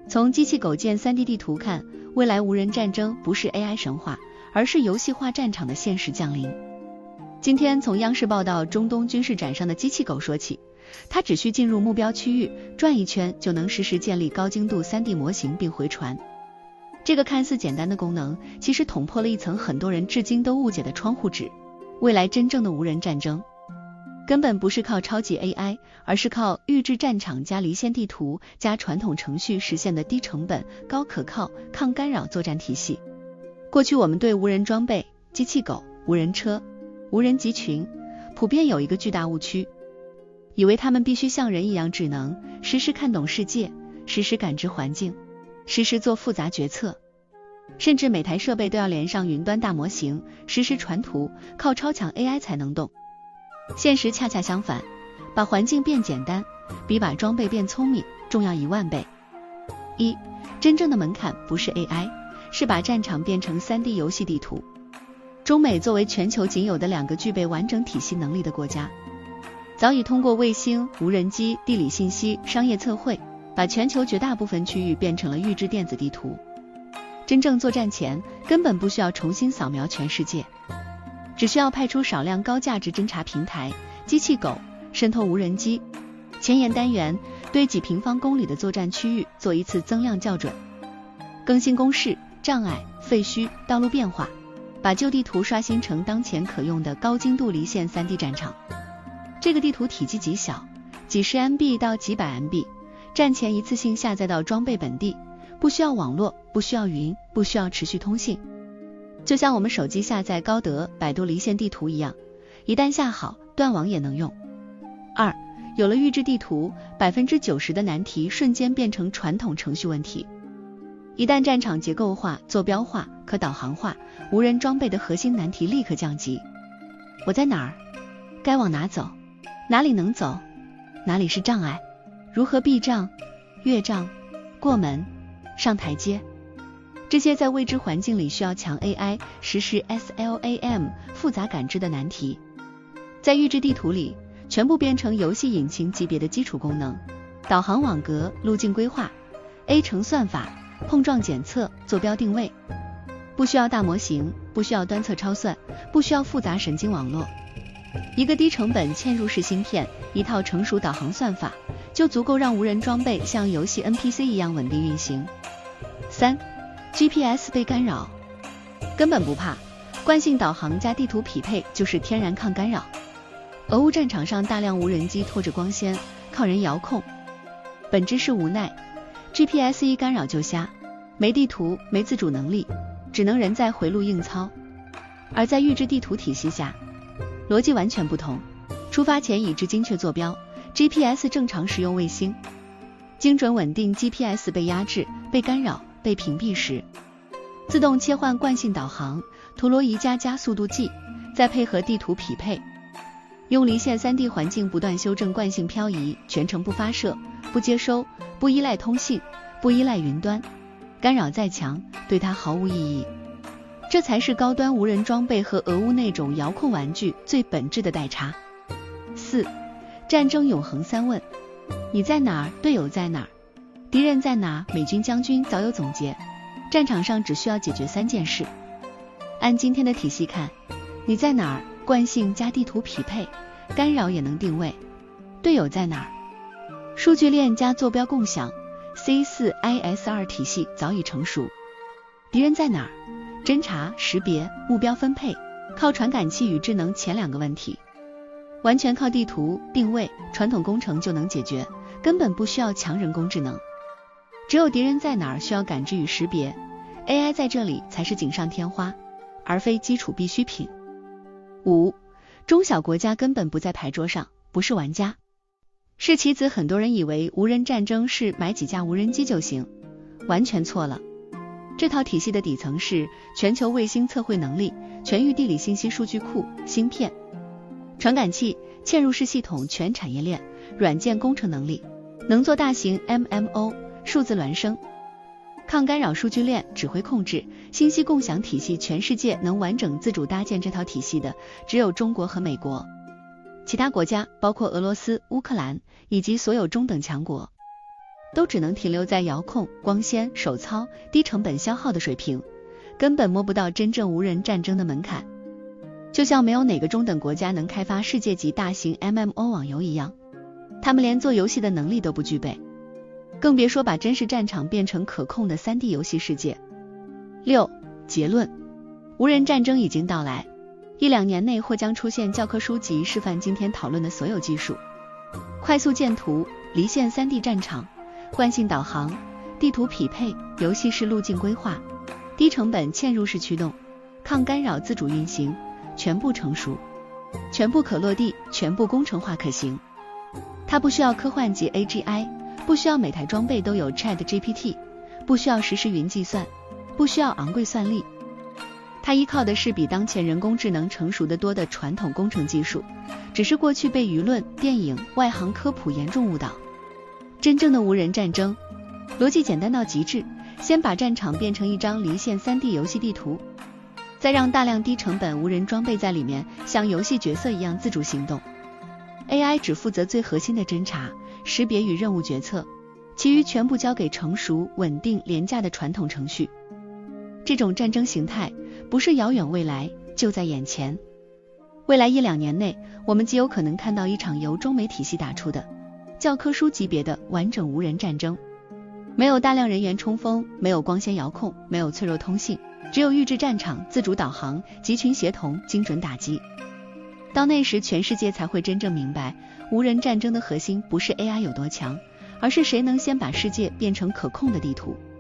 从机器构建 3D 地图看，未来无人战争不是 AI 神话，而是游戏化战场的现实降临。今天从央视报道中东军事展上的机器狗说起，它只需进入目标区域，转一圈就能实时建立高精度 3D 模型并回传。这个看似简单的功能，其实捅破了一层很多人至今都误解的窗户纸。未来真正的无人战争，根本不是靠超级 AI， 而是靠预制战场加离线地图加传统程序实现的低成本、高可靠、抗干扰作战体系。过去我们对无人装备、机器狗、无人车、无人集群普遍有一个巨大误区，以为他们必须像人一样智能，实时看懂世界，实时感知环境，实时做复杂决策，甚至每台设备都要连上云端大模型，实时传图，靠超强 AI 才能动。现实恰恰相反，把环境变简单，比把装备变聪明重要10000倍。真正的门槛不是 AI， 是把战场变成 3D 游戏地图。中美作为全球仅有的2个具备完整体系能力的国家，早已通过卫星、无人机、地理信息、商业测绘，把全球绝大部分区域变成了预制电子地图。真正作战前，根本不需要重新扫描全世界，只需要派出少量高价值侦察平台、机器狗、渗透无人机、前沿单元，对几平方公里的作战区域做一次增量校准，更新公式、障碍、废墟、道路变化，把旧地图刷新成当前可用的高精度离线 3D 战场。这个地图体积极小，几十 MB 到几百 MB， 战前一次性下载到装备本地，不需要网络，不需要云，不需要持续通信。就像我们手机下载高德、百度离线地图一样，一旦下好，断网也能用。有了预制地图，90%的难题瞬间变成传统程序问题。一旦战场结构化、坐标化、可导航化，无人装备的核心难题立刻降级。我在哪儿？该往哪走？哪里能走？哪里是障碍？如何避障、越障、过门、上台阶？这些在未知环境里需要强 AI 实时 SLAM 复杂感知的难题，在预制地图里全部变成游戏引擎级别的基础功能，导航网格、路径规划、A 乘算法、碰撞检测、坐标定位，不需要大模型，不需要端侧超算，不需要复杂神经网络，一个低成本嵌入式芯片，一套成熟导航算法，就足够让无人装备像游戏 NPC 一样稳定运行。GPS 被干扰，根本不怕，惯性导航加地图匹配就是天然抗干扰。俄乌战场上大量无人机拖着光纤，靠人遥控，本质是无奈。GPS 一干扰就瞎，没地图，没自主能力，只能人在回路硬操。而在预制地图体系下，逻辑完全不同。出发前已知精确坐标， GPS 正常使用卫星，精准稳定 GPS 被压制、被干扰、被屏蔽时，自动切换惯性导航，陀螺仪加速度计，再配合地图匹配，用离线 3D 环境不断修正惯性漂移，全程不发射、不接收、不依赖通信、不依赖云端，干扰再强，对它毫无意义。这才是高端无人装备和俄乌那种遥控玩具最本质的代差。战争永恒3问：你在哪儿？队友在哪儿？敌人在哪？美军将军早有总结。战场上只需要解决3件事。按今天的体系看，你在哪儿？惯性加地图匹配，干扰也能定位。队友在哪儿？数据链加坐标共享， C4ISR 体系早已成熟。敌人在哪儿？侦查、识别、目标分配，靠传感器与智能前2个问题，完全靠地图、定位、传统工程就能解决，根本不需要强人工智能。只有敌人在哪儿需要感知与识别， AI 在这里才是锦上添花，而非基础必需品。中小国家根本不在牌桌上，不是玩家，是棋子。很多人以为无人战争是买几架无人机就行，完全错了。这套体系的底层是全球卫星测绘能力、全域地理信息数据库、芯片、传感器、嵌入式系统全产业链、软件工程能力，能做大型 MMO、数字孪生、抗干扰数据链、指挥控制、信息共享体系。全世界能完整自主搭建这套体系的只有中国和美国，其他国家包括俄罗斯、乌克兰以及所有中等强国都只能停留在遥控、光纤、手操、低成本消耗的水平，根本摸不到真正无人战争的门槛。就像没有哪个中等国家能开发世界级大型 MMO 网游一样，他们连做游戏的能力都不具备，更别说把真实战场变成可控的 3D 游戏世界。6. 结论：无人战争已经到来，1-2年内或将出现教科书级示范今天讨论的所有技术：快速建图、离线 3D 战场、惯性导航、地图匹配、游戏式路径规划、低成本嵌入式驱动、抗干扰自主运行，全部成熟，全部可落地，全部工程化可行。它不需要科幻级 AGI， 不需要每台装备都有 ChatGPT， 不需要实时云计算，不需要昂贵算力。它依靠的是比当前人工智能成熟得多的传统工程技术，只是过去被舆论、电影、外行科普严重误导。真正的无人战争，逻辑简单到极致，先把战场变成一张离线 3D 游戏地图，再让大量低成本无人装备在里面像游戏角色一样自主行动。AI 只负责最核心的侦查、识别与任务决策，其余全部交给成熟、稳定、廉价的传统程序。这种战争形态不是遥远未来，就在眼前。未来1-2年内，我们极有可能看到一场由中美体系打出的教科书级别的完整无人战争。没有大量人员冲锋，没有光纤遥控，没有脆弱通信，只有预制战场、自主导航、集群协同、精准打击。到那时，全世界才会真正明白，无人战争的核心不是 AI 有多强，而是谁能先把世界变成可控的地图。